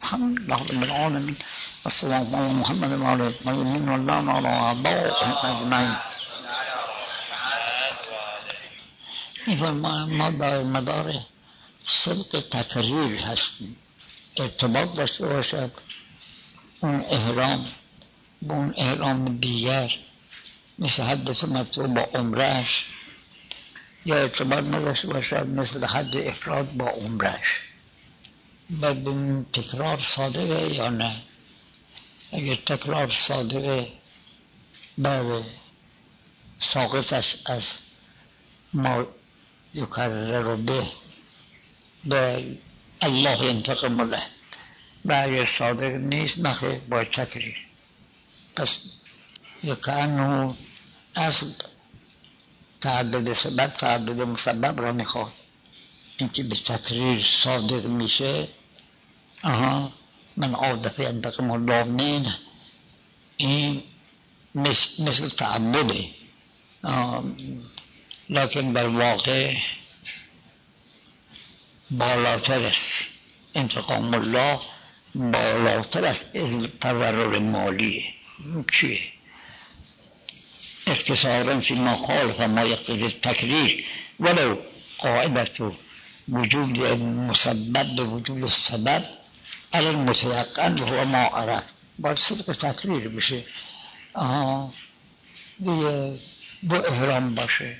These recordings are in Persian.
الحمد لله رب العالمين والصلاة على محمد وعلى الطيبين واللعنة على أعدائهم أجمعين. ما در مدار صدق تکریر هستیم، ارتباط داشته باشد اون احرام با اون احرام دیگر، مثل حدث مطلوب با عمرش، یا ارتباط نداشته باشد مثل حد افراد با عمرش. باید این تکرار صادقه یا نه؟ اگر تکرار صادقه بله ساقط است از ما یکرر به الله ینتقم له، و اگر صادق نیست نخیر باید تکریر. پس یکانو اصل تعدد سبب تعدد مسبب را میخواد. اینکه به تکریر صادق میشه من عادت ینتقم الله منه، این مثل تعبده، لکن در واقع بالاتر است. انتقام الله بالاتر است از تضرر مالیه. چیه؟ اختصارا فيما خالف ما يقتضي التكرير ولو قاعدة وجود المسبب بوجود السبب على المتيقن وهو ما عرف. باید صدق تکریر بشه. دو احرام باشه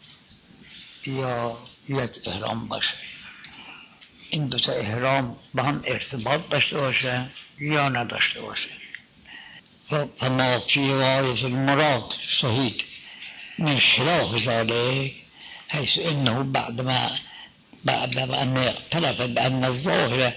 یا یک احرام باشه، این دو تا احرام با هم ارتباط داشته باشه یا نداشته باشه. فما في رواية المراد شهيد من خلاف ذلك، حيث انه بعد أن اختلف بأن ظاهر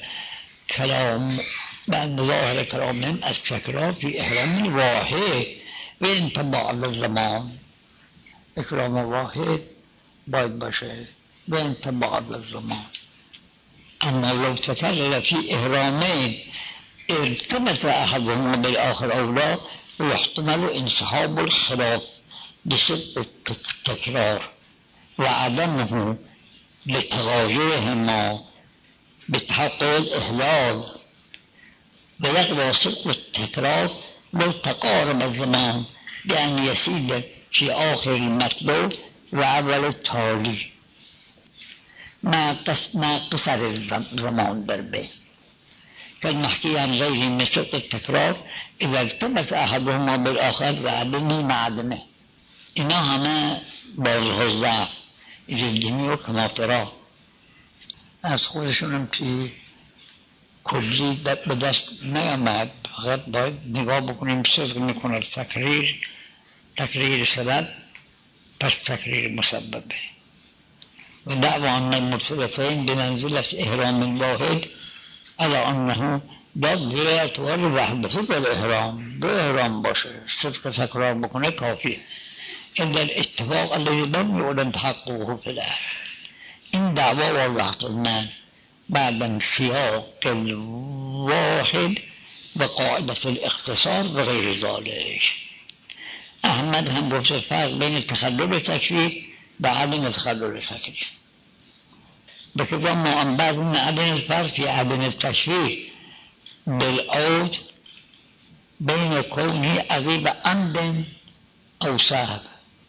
كلامهم التكرار في إحرام واحد وانطباع للزمان. إحرام واحد باید باشه وانطباع للزمان. أما لو تكرر في إحرامين ارتبط أحدهما بالآخر أو لا، ويحتمل انسحاب الخلاف بصدق التكرار وعدمه لتغايرهما بتحقق الإهلال. ويقضى صدق التكرار لو تقارب الزمان بأن يسير في آخر المطلوب وأول التالي مع قصر الزمان در بين، كالمحكي عن غيره من صدق التكرار إذا ارتبط أحدهما بالآخر وعدمه مع عدمه. اینا همه بازه ضعف جلدمی و کماترا از خودشونم که کلی به دست نیامد. فقط باید نگاه بکنیم صدق میکنه تکریر سبب پس تکریر مسببه. و دعوى أن المرتبطين بمنزلة إحرام الواحد على أنه باید زیر اعتبار وحدت بالإحرام، دو احرام باشه صدق تکرار بکنه کافیه. إلا الاتفاق الذي لم يعلن تحققه في الآخر. إن دعوى وضحت المال بعد انسياق الواحد بقاعدة الاختصار وغير ذلك. أحمد هم گفت فرق بين تخلل تكفير وعدم تخلل تكفير، بكذا ما أنبأ من عدم الفرق في عدم التكفير بالعود بين كونه عقيب عمد أو سهو.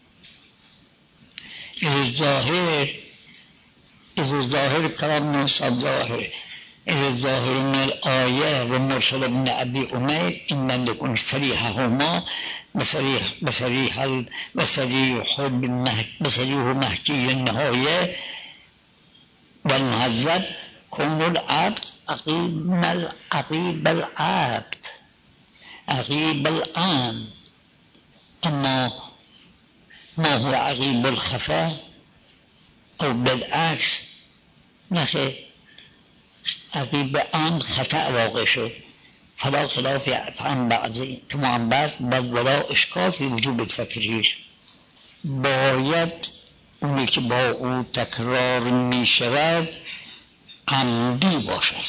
إذ الظاهر كلام ناس الظاهر إذ الظاهر من الآية والمرسل ابن أبي أمير إن لم يكن صريحهما بصريح محكي النهاية والمهذب كون العبد عقيب العام. أما ما هو عقيب الخفاء أو بالعكس نخي عقيب عام خطأ واقع شد فلا خلاف عن بعضی که عن بعض ولا اشکال فی وجوب التکریر. باید اونی که با او تکرار می شود عمدی باشد.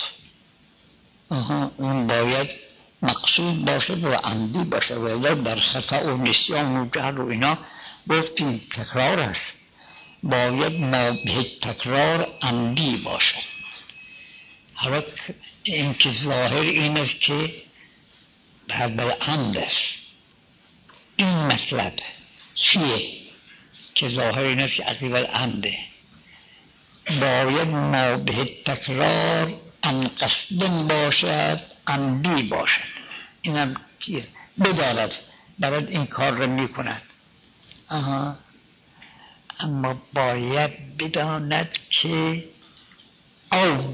اون باید مقصود باشد و عمدی باشد. ولی در خطا و نسیان و جهل و اینا گفتیم تکرار است، باید ما به تکرار عمدی باشد. حالا این که ظاهر این است که بر عمد است. این مطلب چیه که ظاهر این است که عقیب العمده؟ باید ما به تکرار ان قصدن باشد عمدی باشد. اینم چیز بداند برای این کار را می کند. اما باید بداند که عود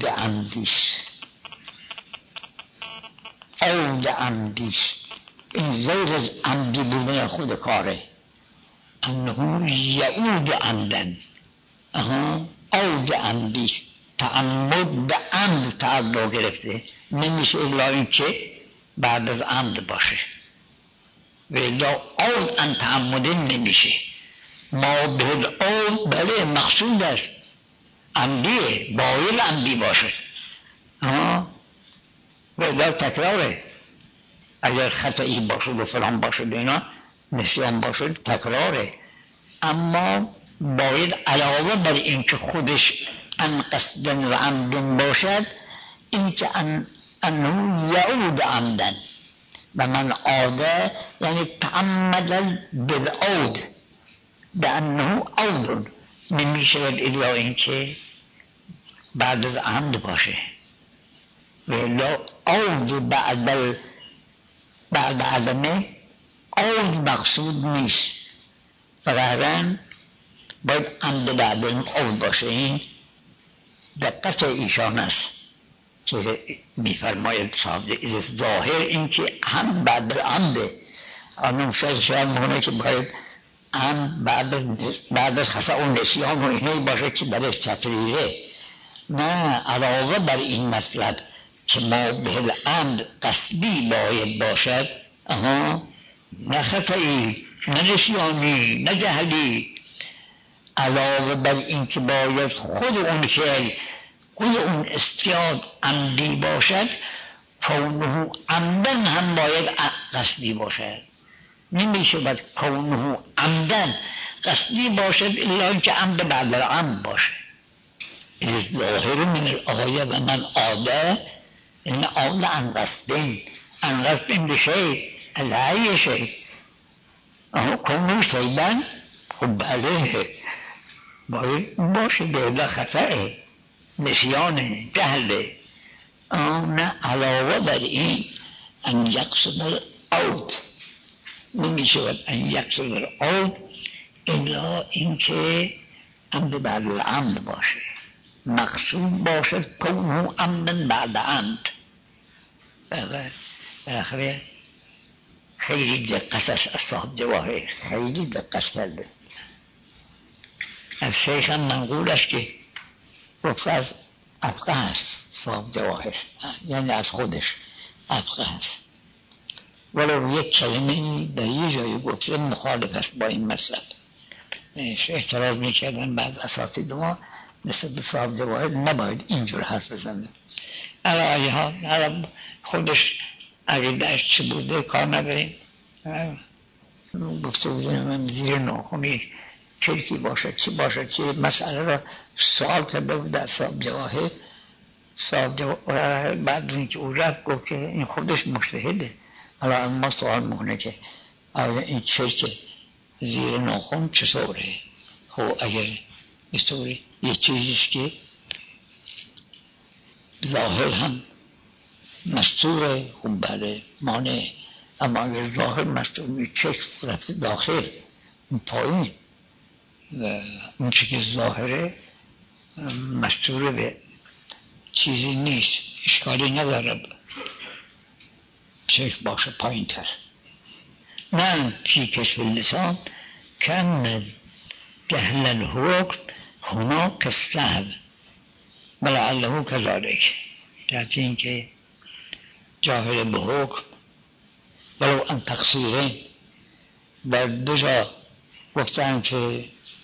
عمدیش این غیر از عمدی بودن خود کاره. انه یعود عمدن عود عمدیش تعمد به عمد تعلق گرفته، نمیشه الا این که بعد از عمد باشه و الا عود ان تعمده نمیشه. ما به عود بله مقصود است عمدیه، باید عمدی باشه و الا تکراره. اگر خطایی باشد و فلان باشد اینا نسیان باشد تکراره. اما باید علاوه بر این که خودش ان قصدن و عمدن باشد، این که انه یعود عمدن و من عاده یعنی تعمد بالعود به انه عود، نمی شود الا این که بعد از عمد باشه و الا عود بعد عدمه عود مقصود نیست. فقط باید عمد بعد عود باشه. این دقت ایشان است که میفرماید ظاهر این که هم بعد عمده. آنون شاید مهمه که باید هم بعد از خطا و نسیان و اینه باشه که برای تفریره. نه، علاوه بر این مطلب که ما به العمد قصدی باید باشد، نه خطایی نه نسیانی نه جهلی، علاوه بر این که باید خود اون فعل خود اون استیاد عمدی باشد، کونه عمدن هم باید قصدی باشد. نمیشه باید کونه عمدن قصدی باشد الا که عمد بعد العمد باشه. ظاهر من الآیه و من عاده این عاده انقصدن بشه الهی شه کونه شیبن. خب بله باید باشه دیده خطأه نسیانه جهله. نه، علاوه بر این ان یقصد العود، نمیشه ان یقصد العود الا این که عمد بعد العمد باشه، مقصود باشد کونه عمدن بعد عمد. بالاخره خیلی دقت است اصحاب جواهر، خیلی دقت کرده. از شیخ هم منقول است که گفت از افقه هست صاحب جواهر، یعنی از خودش افقه هست، ولو یک کلمه در یه جایی گفته مخالف است با این مطلب. اعتراض میکردن بعد اساتید ما نسبت به صاحب جواهر نباید اینجور حرف بزنه. علی ها خودش عقیده‌اش چه بوده کار نداریم. گفته بودیم من زیر ناخونی چرکی باشد چی باشد چی مسئله را سوال کرده بود در صاحب جواهر. بعد اینکه او رفت گفت که این خودش مجتهده. حالا ما سوال میکنه که آیا این چرک زیر ناخون چطوره؟ خب اگر بطوری یه چیزیست که ظاهر هم مستوره خب بله مانه، اما اگر ظاهر مستور چرک رفته داخل پایین و اون چی که ظاهره مستوره به چیزی نیست، اشکالی نداره چرک باشه پایین تر. نه فی کشف اللسان کن جهل الحکم هناک السهو ولعله کذالک، در این که جاهل به حکم ولو ان تقصیره در دو جا گفتن که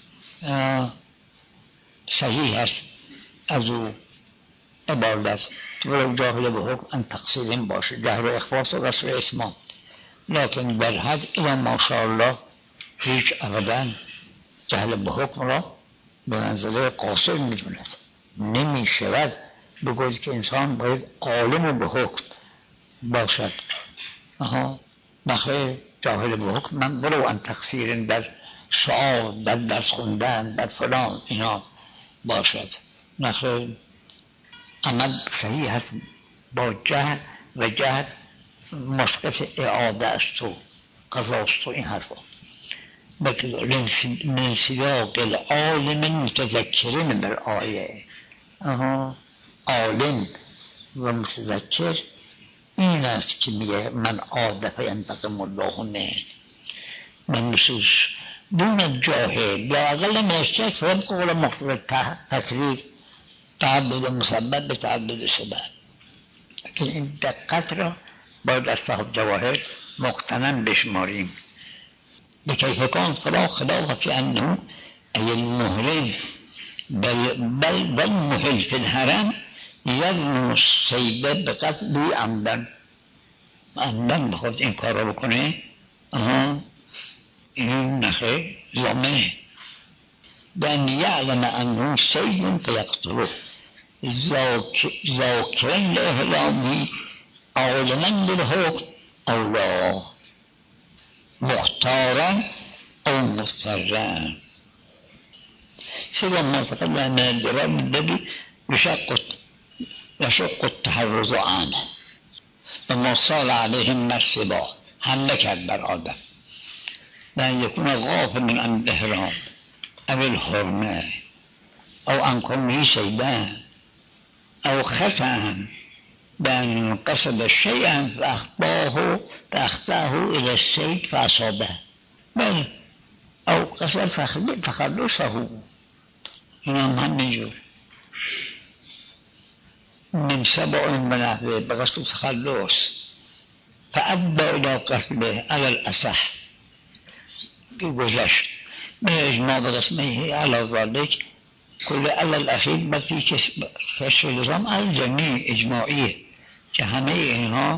صحیح است از او عبارت ولو جاهل به حکم ان تقصیره باشه، جهل و اخفاص و قصر اتمام، لیکن در حد الى ماشاءالله هیچ ابدا جهل به حکم را به منزله قاصر میدوند. نمی شود بگوید که انسان باید عالم و به حکم باشد. نخیر، جاهل به حکم من برو ان تقصیر در سؤال، در درس خوندن، در فلان اینا باشد. نخیر، عمل صحیح هست با جهل و جهل مسقط اعاده است و قضاست و این حرفا. من سیاق العالم متذکرین در آیه. عالم و متذکر این است که میگه من عادف ینتقم الله منه من نصوص دون جاهل یا اقل میشتر فرم قول مقتضی تکریر تعبد مسبب به تعبد سبب. لیکن این دقت را باید از صاحب جواهر مقتنم بشماریم. لكي كان فلا خلاف في أنه أي المهرم بل مهل في الحرم يرمي الصيد بقصد عمدا بخواد این کار رو بکنه. این نخه لامه بأن يعلم أنه صيد فيقتله ذاكرا لإهلامه عالما بالحكم أو لا مختارا او مضطرا. سوى ما تقدم من الجرائم الذي يشق التحرز عنه وما صار عليهم السباع حمله کرد بر آدم بأن يكون غافلا عن الإحرام أو الحرمة أو عن كونه صيدا أو خطأ بأن قصد شيئا فأخطاه إلى الصيد فأصابه بل أو قصد تخلصه إمام همینجور من سبع منافع بقصد التخلص فأدى إلى قصده على الأصح گذشت من إجماع بقسمه على ذلك كل على الأخير بقي كشف النظام على الجميع اجماعیه که همه اینها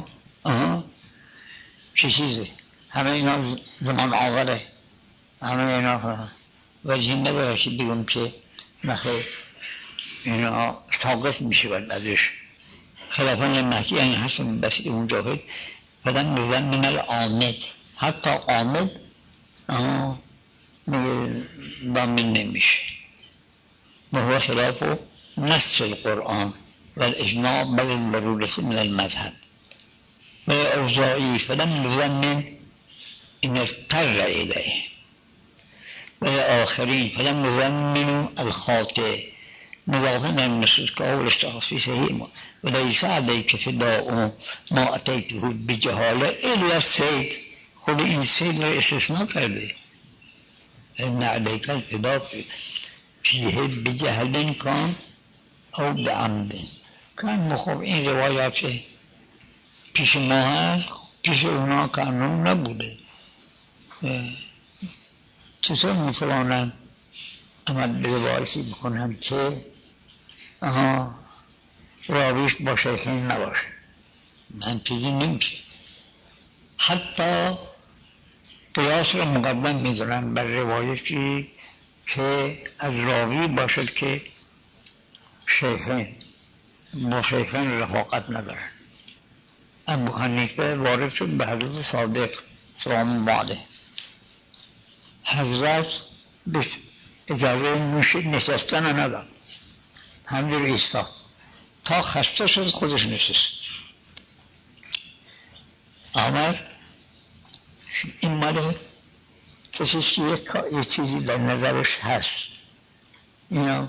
چه چیزه، همه اینها زمان آوره، همه اینها وجه نداره که بگم که نخیر اینها ساقط میشه باید ازش. خلافان مهدی این حسن بسید مجاهد بدن میزن من العامد حتی عامد ضامن نمیشه. وهو خلاف نص القرآن والإجماع بل الضرورة من المذهب. والأوزاعي فلم يظنن إن اضطر إليه والآخرين فلم يظننوا الخاطئ مضافا النصوص كأول استخصيصه وليس عليك فداء ما أتيته بجهالة إلا السيد. خود این سید را استثناء کرده إن عليك الفداء فيه بجهل كان او بعمد کان مخوب. این روایات پیش ما هست، پیش اونا قانون نبوده. چطور میتوانم عمل به روایتی بکنم که راویش با شیخین نباشه؟ منطقی نمیشه. حتی قیاس را مقدم میدونم بر روایتی که از راوی باشد که شیخین با شیخین رفاقت ندارن. ابو حنیفه وارد شد به حضرت صادق سلام علیه. حضرت به اجازه نشستن نداد، همجور ایستاد تا خسته شد خودش نشست. آمد این ماله کسی که یه چیزی در نظرش هست اینا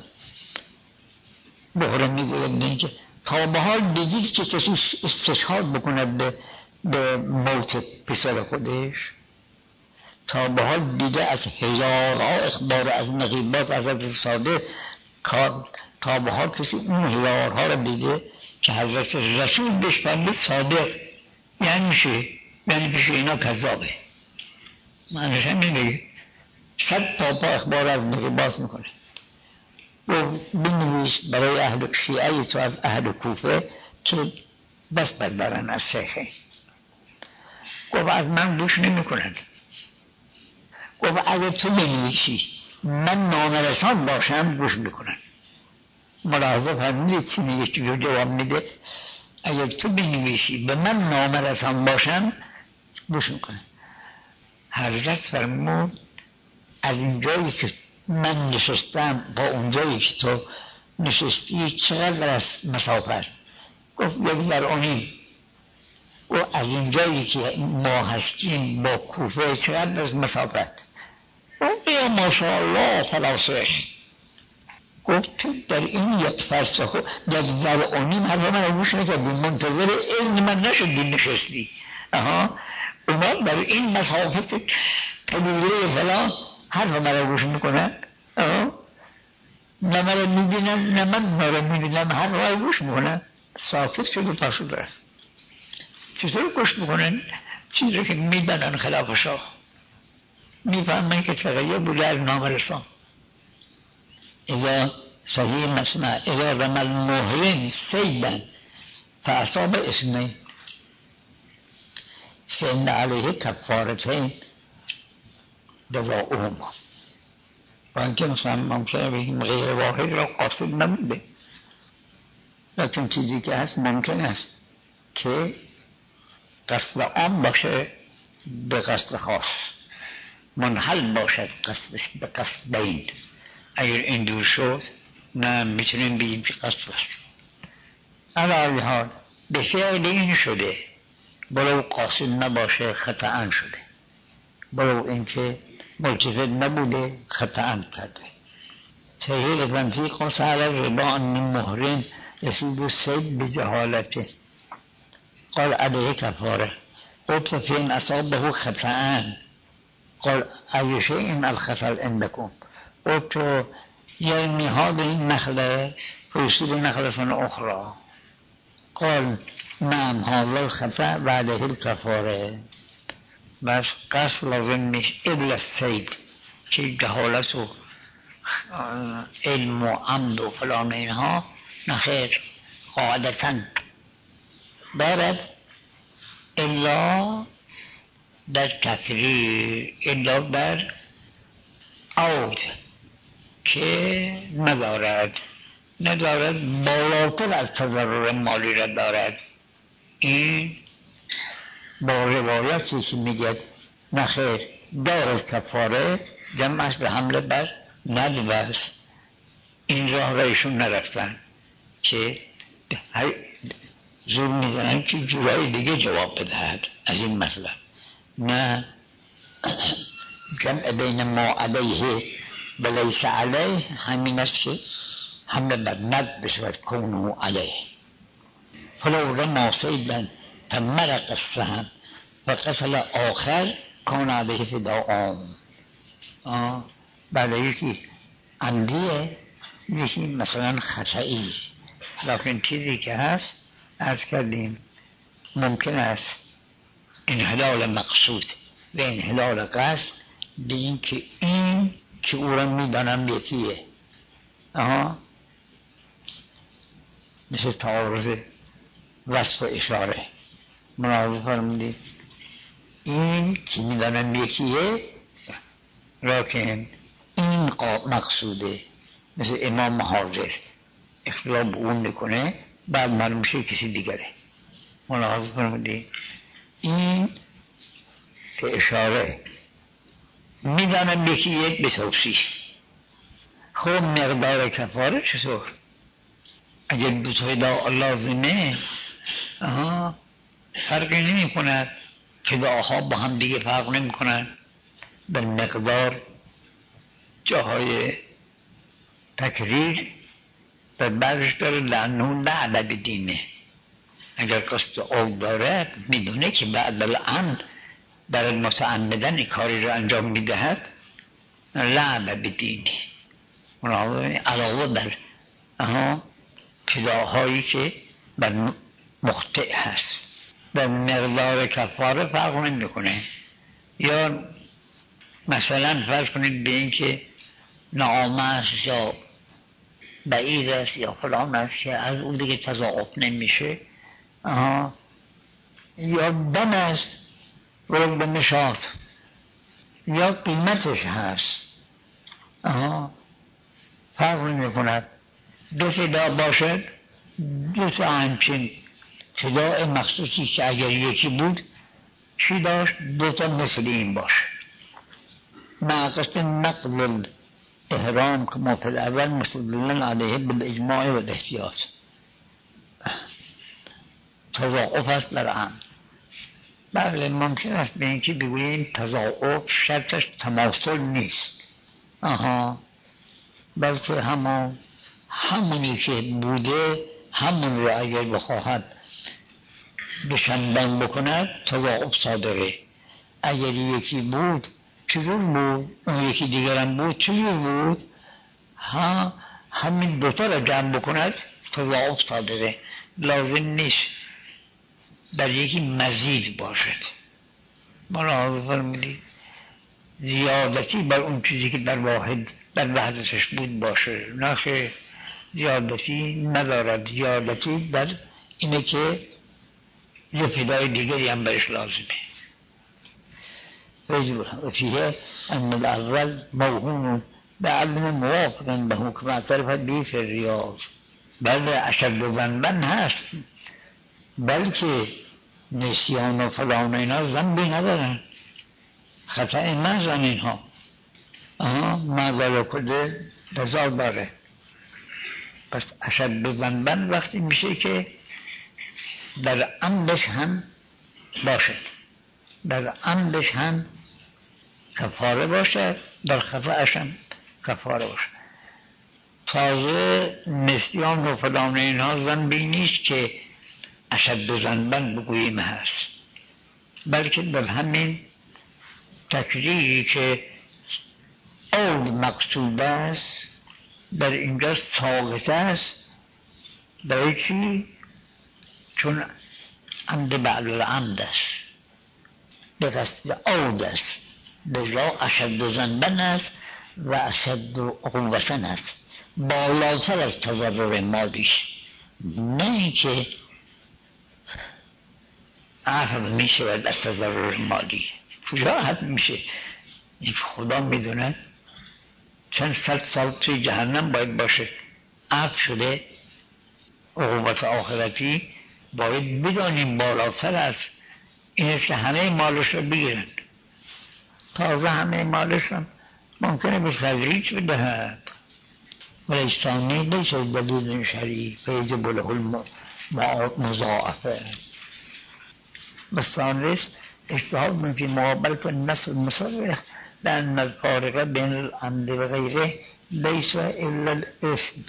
بحرم میگوید که تا به حال دیدید که کسی استشهاد بکند به موت پسر خودش؟ تا به حال دیده از هزارها اخبار از نقیبات از حضرت صادق تا به حال کسی اون هزارها را دیده که حضرت رسول بهش فرمود صادق یعنی میشه یعنی پیش اینا کذابه. معنیش هم نمیگه 100 تا اخبار از نقیبات میکنه و بنویس برای اهل شیعه تو از اهل کوفه که بس بردارن از شیخه. گفت از من گوش نمی کنند. گفت اگر تو بنویسی من نامرسان باشم گوش میکنن. ملاحظه فرمودید چی میگه، چی جواب میده؟ اگر تو بنویسی به من نامرسان باشم گوش میکنه. حضرت فرمود از این جایی که من نشستم با اون جایی که تو نشستی چقدر است مسافت؟ گفت 1 ذراع. و از این جایی که ما هستیم با کوفه چقدر است مسافت؟ گفت یا ماشاءالله فلاسه. گفت تو در این 1 فرسخ 1 ذراع حرف من رو گوش نکردی، منتظر اذن من نشدی نشستی. اونا در این مسافت قبیله فلان حرف من رو گوش میکنن، نه من رو میبینن نه من رو میبینم، حرف من رو گوش میکنن. ساکت شد و پاشو رفت. چطور گوش میکنن چیزی که میدنن خلاف شاه؟ میفهمن که تغییر بوده از نامرسان. اذا صحیح مسمع اذا رمى المحرم صیدا فاصاب اثنین فإن علیه کفارتین جزاؤهما. و اینکه مثلا ممکنه بگیم غیر واحد را قاصد نبوده، لیکن چیزی که هست ممکن است که قصد عام باشه به قصد خاص، منحل باشد قصدش به قصدین. اگر این دور شد نه میتونیم بگیم که قصد است. علی حال به فعل این شده، بلو قاصد نباشه خطأ شده، بلو اینکه ملتفت نبوده خطأ کرده. صحیح تنفیق قصد علی ربا ان محرم يصيب السيد بجهالته قال عليه كفارة. قلت فين أصابه خطأ قال أي شيء الخطأ عندكم؟ قلت يرمي هذه النخلة فيصيب نخلة أخرى قال نعم هذا الخطأ بعده الكفارة. بس قصد لازم مش إلا السيد که جهالت و علم و عمد و فلان اینها نخیر قاعدتا دارد، الا در تکریر، الا در عود که ندارد بالاتر از تضرر مالی را دارد. این با روایتی که میگه نخیر دارد کفاره جمعش به حمله بر ندبست. این راه را ایشون نرفتن که زور میزنن که جورای دیگه جواب بدهد از این مسئله، نه جمع بین ما علیه و لیس علیه همین است که حمله بر ند بشود کونه علیه. فلو رما صیدا فمرق السهم و قتل آخر کان علیه فداء. بعد یکی عمدیه یکی مثلا خطایی، لیکن چیزی که هست از کردیم ممکن است انحلال مقصود و انحلال قصد به این که این که او را میدانم یکیه. مثل تعارض وصف و اشاره مناظر فرمودید این که میدانم یکیه لیکن این مقصوده. مثل امام حاضر اختلاف اون میکنه بعد معلوم میشه کسی دیگره. ملاحظه فرمودید این که اشاره میدانم یکیه به توصیف. خب مقدار کفاره چطور؟ اگر دو تا ادعا لازمه فرقی نمی کند، ادعاها با هم دیگه فرق نمی کنند. در مقدار جاهای تکریر در بعضش داره لعنه لعب دینه. اگر قصد او دارد میدونه که بعد الان در متعمدن کاری رو انجام میدهد لعب دینه، علاوه بر ابتداهایی که بر مخطئ هست. در مقدار کفاره فرق نمیکنه. یا مثلا فرض کنید به این که نعامه است یا بعید است یا فلان است که از اون دیگه تضاعف نمیشه، یا دم است ولو به نشاط یا قیمتش هست فرق نمی کند. دو فدا باشد، دو تا همچین فداء مخصوصی که اگر یکی بود چی داشت؟ دو تا مثل این باشه. مع قصد نقل الاحرام که ما فی الاول مستدلن علیه بالاجماع و الاحتیاط. تضاعف است در عمد. بله ممکن است به اینکه بگوییم تضاعف شرطش تماثل نیست، بلکه همونی که بوده همون رو اگر بخواهد دوچندان بکند تضاعف صادره. اگر یکی بود چجور بود؟ اون یکی دیگرم بود چجور بود؟ همین دوتا را جمع بکند تضاعف صادره. لازم نیست در یکی مزید باشد. ملاحظه فرمودید زیادتی بر اون چیزی که در وحدتش بود باشه، نه که زیادتی ندارد. زیادتی در اینه که یه فدای دیگری هم برش لازمه. وفیه ان الاول موهون بعلم موافقا به حکم اعترف به فی الریاض. بله اشد ذنبا هست، بلکه نسیان و فلان و اینا ذنبی ندارن، خطأ محضن اینها. مازال کده جزا داره. پس اشد ذنبا وقتی میشه که در عمدش هم باشد، در عمدش هم کفاره باشد، در خطأش هم کفاره باشد. تازه نسیان و فلان اینها ذنبی نیست که اشد ذنبا بگوییم هست، بلکه در همین تکریری که اول مقصود است در اینجا ساقط است. برای چی؟ چون عمد بعد العمد است، به قصد عود است، لذا اشد ذنبا است و اشد عقوبتا است، بالاتر از تضرر مالیش. نه اینکه عفو می شود از تضرر مالی. کجا حد میشه؟ این خدا میدونه چند صد سال توی جهنم باید باشه. عفو شده عقوبت آخرتی باید بدانیم بالاتر از این است که همه مالش رو بگیرن. تازه همه مالش هم ممکنه به تدریج بدهد. ولی ثانی لیس دلیل شرعی فیجب له المضاعفه. والثالث اجتهاد في مقابلة النص المصرح لأن الفارق بين العمد وغيره ليس إلا الإثم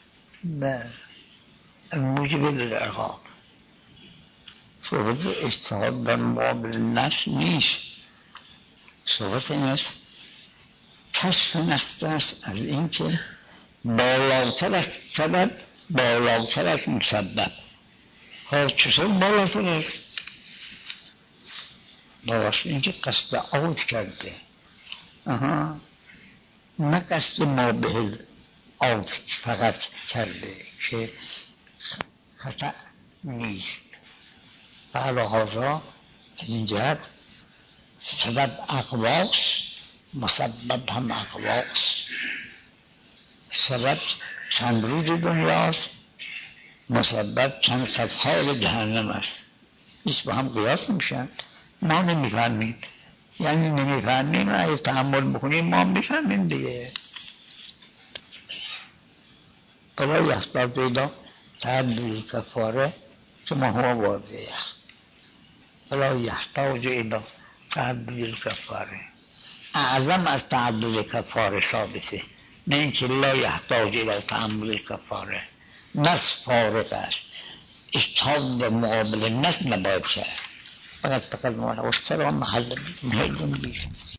الموجب للعقاب. صورت اجتهاد در مقابل النص نیست. صورت این است کشف نص است از این که بالاتر از سبب بالاتر از مسبب. چطور بالاتر است؟ درست این که قصد عود کرده، نه قصد ما به عود فقط کرده که خطأ نیست. فعلا این جهت سبب اقواس، مسبب هم اقواس. سبب چند روز دنیاست، مسبب چند صد سال جهنم است. ایست با هم قیاس میشن. ما نمیفهمیم، یعنی نمیفهمیم، اگه تحمل بکنیم ما میفهمیم دیگه. برای احتاج ایدا تعبیر کفاره ثم هو واضح. برای احتاج ایدا تعبیر کفاره اعظم از تعبیر کفاره ثابته، نه اینکه لا یحتاج الى تعبیر کفاره. نص فارغ است، اجتهاد مقابل نص نباید کرد. فقط تقدم على والسلام محل